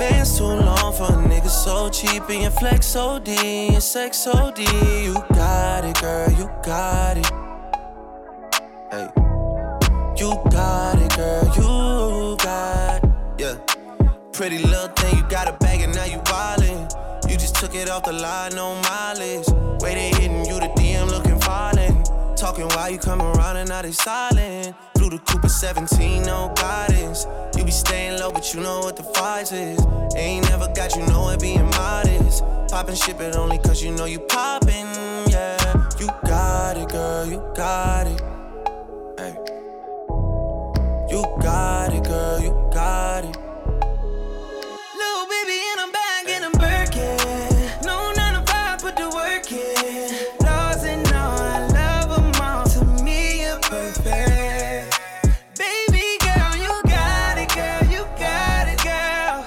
bands too long for a nigga so cheap and your flex O D and sex O D. You got it, girl, you got it. Hey, you got it, girl, you got it. Yeah, pretty little thing, you got a bag and now you wildin'. You just took it off the line, no mileage. Way they hitting you, the D M looking violent. Talking while you come around and now they silent. Blew the Cooper seventeen, no guidance. You be staying low, but you know what the price is. Ain't never got you know it being modest. Poppin' shit, but only cause you know you poppin', yeah. You got it, girl, you got it. Hey. You got it, girl, you got it. Little baby, and I'm back in a Birkin. No nine to five, put the work in. Laws and all, I love them all. To me, you're perfect. Baby girl, you got it, girl, you got it, girl.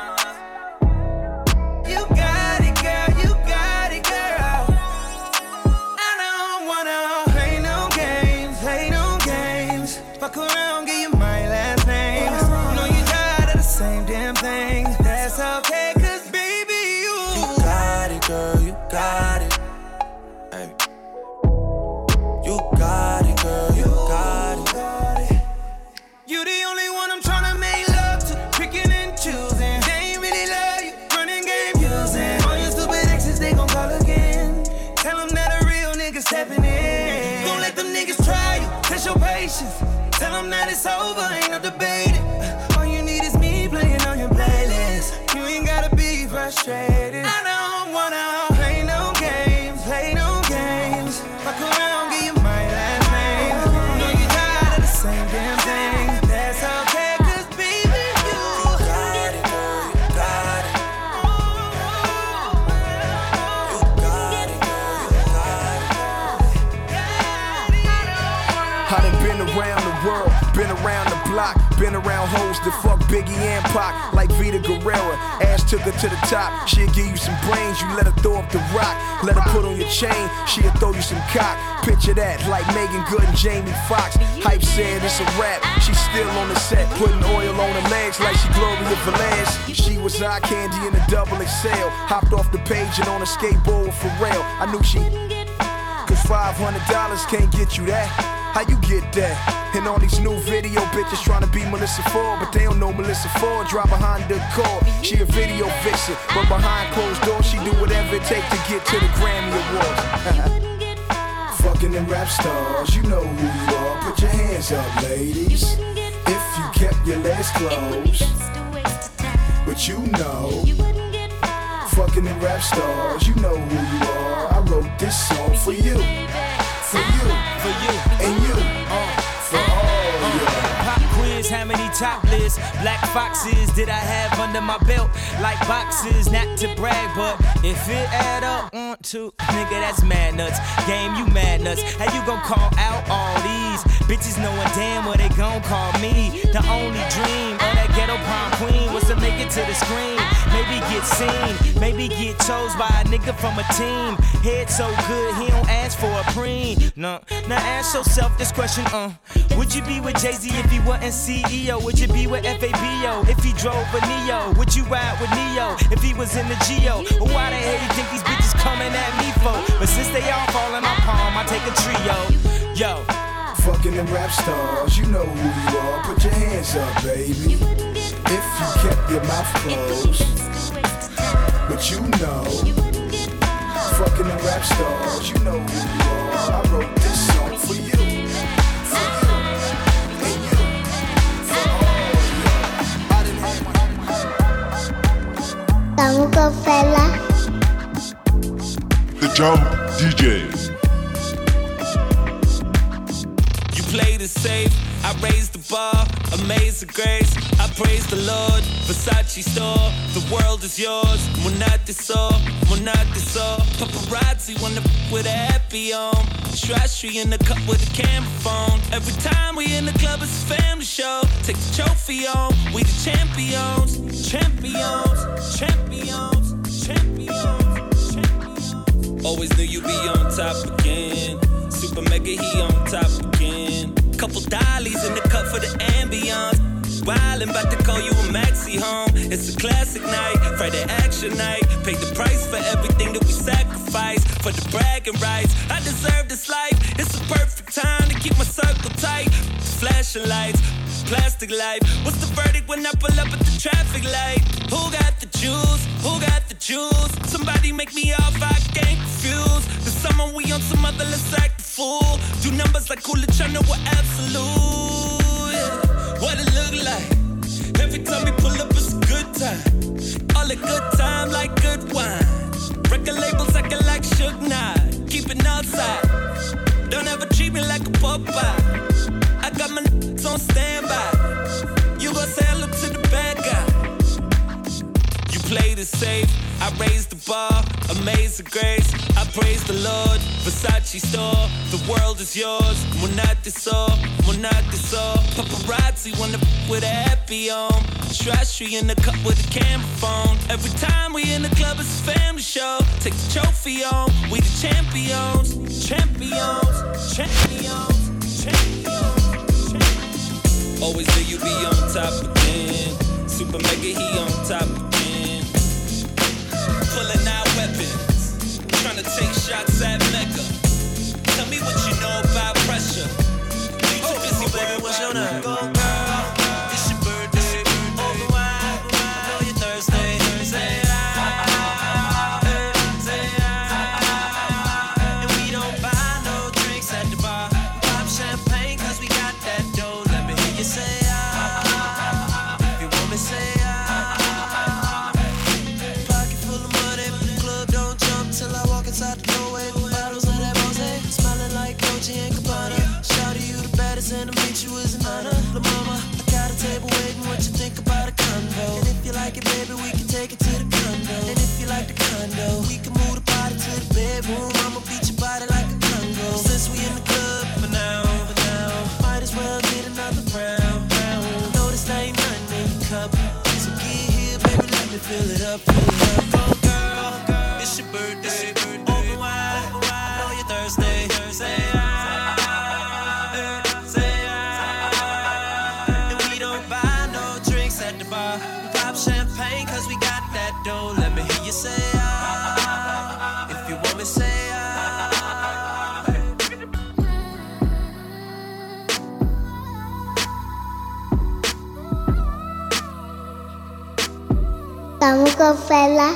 You got it, girl, you got it, girl. I don't wanna play no games, play no games. Fuck around, give you my last name. Know you tired of the same damn thing. That's okay, cause baby, you You got it, girl, you got it. Hey. You got it, girl, you got it. You the only one I'm tryna make love to, picking and choosing. They ain't really love you, running game using. All your stupid exes, they gon' call again. Tell them that a real nigga stepping in. Don't let them niggas try you, test your patience. Tell them that it's over, ain't no debating. All you need is me playing on your playlist. You ain't gotta be frustrated. I don't wanna play no games, play no games. Fuck around, give you my last name. Know you tired of the same damn thing. That's okay, cause baby, you got it, girl, you got it. You got it, girl, you got it. I done been around the world, been around the block, been around hoes that fuck Biggie and Pac, like Vita Guerrera. Ash took her to the top, she'll give you some brains, you let her throw up the rock. Let her put on your chain, she'll throw you some cock. Picture that, like Megan Good and Jamie Foxx. Hype said it's a rap, she's still on the set, putting oil on her legs like she Gloria Velez. She was eye candy in a double X L, hopped off the page and on a skateboard with Pharrell. I knew she, cause five hundred dollars can't get you that. How you get that? And all these new video bitches tryna be Melissa Ford, but they don't know Melissa Ford. Drive behind the car, she a video vixen, but behind closed doors she do whatever it take to get to the Grammy Awards. Fucking them rap stars, you know who you are. Put your hands up, ladies. If you kept your legs closed, but you know. Fucking them rap stars, you know who you are. I wrote this song for you. For you, for you, and you, uh, for all you. Pop quiz, how many top lists, black foxes did I have under my belt? Like boxes, not to brag, but if it add up, one, two, nigga, that's mad nuts. Game, you mad nuts. How you gon' call out all these bitches knowing damn what they gon' call me? The only dream of that ghetto prom queen was to make it to the screen. Maybe get seen, maybe get chose by a nigga from a team. Head so good, he don't ask for a preen. No, now ask yourself this question, uh would you be with Jay-Z if he wasn't C E O? Would you be with F A B O if he drove a Neo? Would you ride with Neo if he was in the Geo? Or why the hell you think these bitches coming at me for? But since they all fall in my palm, I take a trio. Yo, fucking them rap stars, you know who you are. Put your hands up, baby. If you kept your mouth closed, but you know. Fucking them rap stars, you know who you are. I wrote this song for you. For you, and you, for all you. The Jump D J. Play the safe, I raise the bar, amazing grace. I praise the Lord, Versace store. The world is yours, we're not this all, we're not this all. Paparazzi wanna f with a happy on. Strashy in the cup with a camera phone. Every time we in the club, it's a family show. Take the trophy on, we the champions, champions, champions, champions, champions. Always knew you'd be on top again. Super mega, he on top again. Couple dollies in the cup for the ambiance. Wildin', about to call you a maxi home. It's a classic night, Friday action night. Pay the price for everything that we sacrifice. For the bragging rights, I deserve this life. It's a perfect time to keep my circle tight. Flashing lights, plastic life. What's the verdict when I pull up at the traffic light? Who got the juice? Who got the juice? Somebody make me off, I can't confuse. The summer we on some other, let's act the fool. Do numbers like Coolidge, I know we're absolute. Yeah. What it look like? Every time we pull up, it's a good time. All a good time like good wine. Record labels acting like Suge Knight. Keep it outside. Don't ever treat me like a Popeye. I got my n***s on standby. You gon' say hello to the bad guy. You played it safe, I raised the bar. Amazing grace, I praise the Lord. Versace store, the world is yours. Monate-so, monate-so. Paparazzi wanna f*** with a happy on. Trashy in the cup with a camera phone. Every time we in the club, it's a family show. Take the trophy on, we the champions. Champions, champions, champions. Always knew you be on top again. Super mega, he on top again. Pulling out weapons, trying to take shots at Mecca. Tell me what you know about pressure. You too busy worried what's your name? Go girl, it's your birthday. Open wide, I know you're Thursday. Thursday. And we don't buy no drinks at the bar. Pop champagne cause we got that dough. Let me hear you say ah. If you want me say ah. Pocket full of money, club don't jump till I walk inside the doorway. Bottles of that rose, smelling like Dolce and Gabbana. Shout you the baddest and to meet you is an honor. La mama, I got a table waiting. What you think about a convo? And if you like it, baby, we can take it to the condo. And if you like the condo, we can move the body to the bedroom. I'ma beat your body like a Congo. Since we in the club for now, for now, might as well get another round, round. No, this ain't nothing in your cup, so get here, baby, let me fill it up, fill it up. Go girl, it's your birthday. Open wide, I know you're Thursday. Thursday. Champagne cause we got that dough. Let me hear you say ah. If you want me say ah. Estamos con Fela.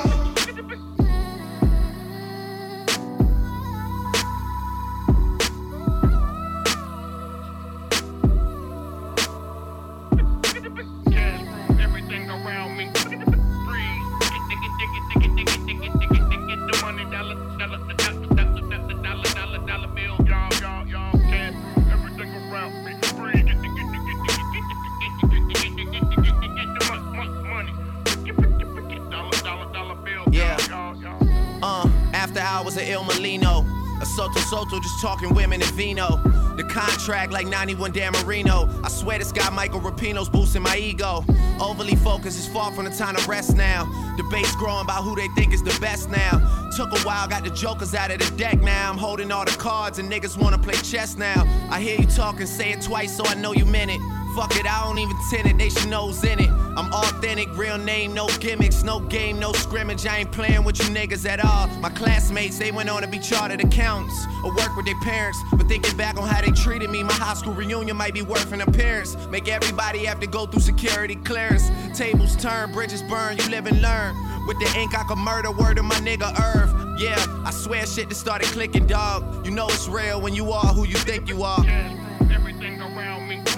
Soto Soto just talking women and vino. The contract like ninety-one Dan Marino. I swear this guy Michael Rapino's boosting my ego. Overly focused, it's far from the time to rest now. Debates growing about who they think is the best now. Took a while, got the jokers out of the deck now. I'm holding all the cards and niggas wanna play chess now. I hear you talking, say it twice so I know you meant it. Fuck it, I don't even tint it, they should know's in it. I'm authentic, real name, no gimmicks, no game, no scrimmage. I ain't playing with you niggas at all. My classmates, they went on to be chartered accountants or work with their parents. But thinking back on how they treated me, my high school reunion might be worth an appearance. Make everybody have to go through security clearance. Tables turn, bridges burn, you live and learn. With the ink I could murder, word of my nigga Irv. Yeah, I swear shit just started clicking, dog. You know it's real when you are who you think you are. Everything around me.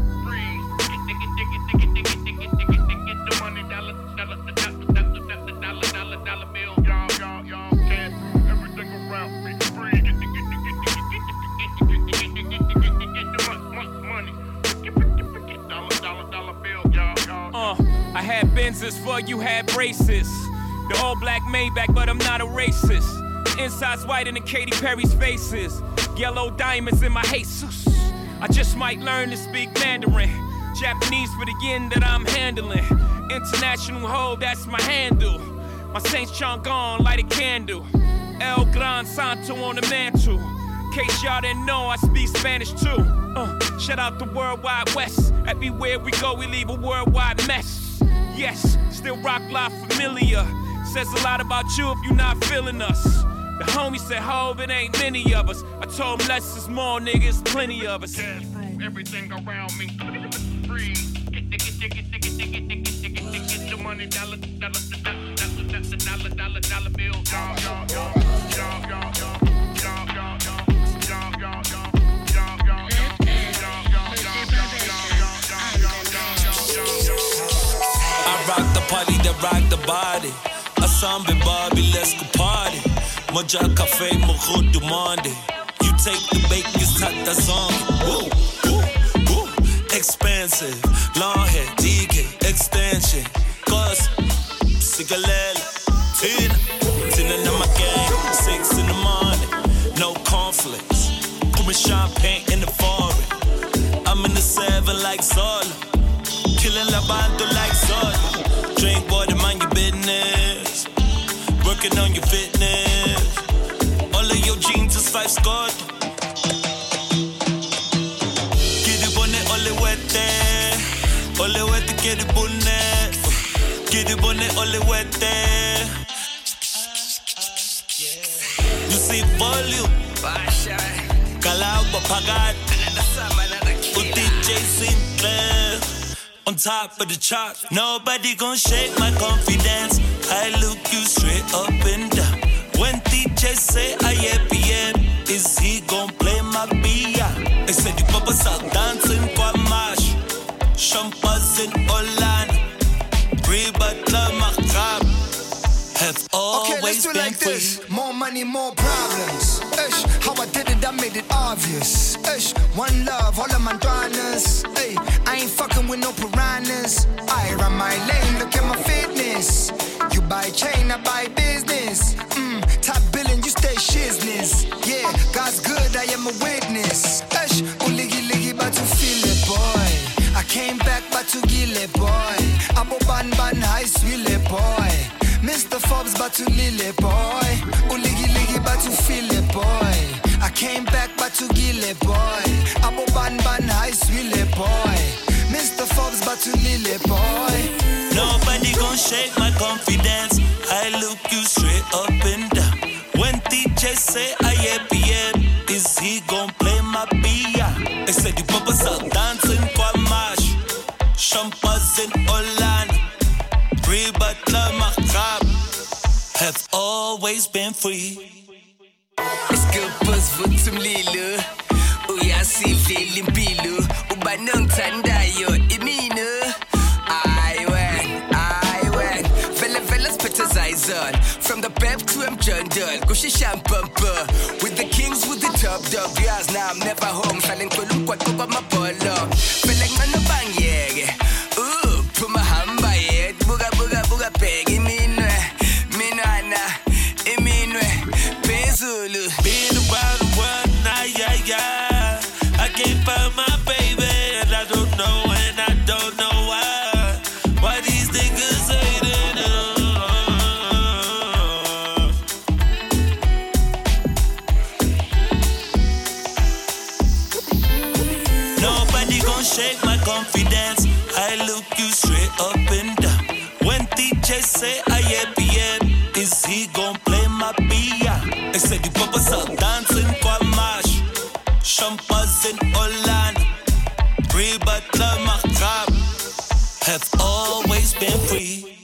Uh, I had Benzes for you had braces. The all black Maybach, but I'm not a racist. The inside's whiter than Katy Perry's faces. Yellow diamonds in my Jesus. I just might learn to speak Mandarin. Japanese for the yen that I'm handling. International ho, that's my handle. My Saint Chang'an, light a candle. El Gran Santo on the mantle. case y'all didn't know, I speak Spanish too. Uh, shout out the Worldwide West. Everywhere we go, we leave a worldwide mess. Yes, still rock live familiar. Says a lot about you if you're not feeling us. The homie said, Hov, it ain't many of us. I told him less is more, niggas, plenty of us. Cash rule everything around me. Free. Get the, get the, get the, get the, get the, get the, get the, get the money, dollar, dollar, dollar, dollar, dollar, dollar, dollar bill. Y'all, y'all, y'all, y'all, y'all, y'all. I rock the party that rock the body. Assemble Barbie, let's go party. Moja cafe, mo goed demande. You take the bake, it's hot, that's on. Woo, woo, woo. Expensive, long hair, D K, extension. Cause, cigalella, Tina. Tina in my gang, six in the morning. No conflicts. Pour me champagne in the foreign. I'm in the seven like Zola. Killing la bando like Zola. Drink water, mind your business. Working on your fitness. All of your jeans is five scored. Get it on it, all it wet there. All it wet to get it on it. Get it on it, all it wet there. You see volume. Calao, Pagat. D J Sinclair. On top of the chart, nobody gon' shake my confidence. I look you straight up and down. When D J say I am P M, is he gon' play my beer? They said you papas are dancing kwa mash. Champagne in Holland. Rebutler Macab. Have always okay, let's do been like free. this. More money, more problems. Ish, how I did it, I made it obvious. Ish, one love, all of my dranas. Hey, I ain't fucking with no piranhas. I run my lane, look at my fitness. You buy chain, I buy business. Mm, top billing, you stay shizness. Yeah, God's good, I am a witness. Ish, uligi ligi, but to feel it, boy. I came back, but to kill it, boy. Abo ban ban high, sweet it, boy. Mister Forbes, but to lily boy. Uligi ligi, but to feel it, boy. I came back, but to kill it, boy. Abo ban ban high, sweet boy. Mister Forbes, but to lily boy. Nobody gon' shake my confidence. I look you straight up and down. When D J say I am P M, is he gon' play my beer? They said you papas are dancing kwa mash. Champagne in Holland. Rebutler Macab. Have always been free. Iskapos vutum lilo. Uyasi feeling pilo. Ubanong tandayo imino. I went, I went. Fella fellas put his eyes on. From the pep to M John Dull. Gushi shampamper. With the kings with the top dog. Yes, now I'm never home. Salin kolum kwat kuba ma polo. Feeling man no bang yeah. Ooh, put my hand by it. Buga buga buga pegi minwe. Minwana. Iminwe. Pezulu. Been around the world, nah, yeah, yeah. I can't find my baby, and I don't know, and I don't know why. Why these niggas hating us? Nobody gon' shake my confidence. I look you straight up and down. When D J say I am P M, is he gon' play my beer? They said the papas are dancing kwa mash. Champagne in Holland. Rebutler Macab. Have always been free.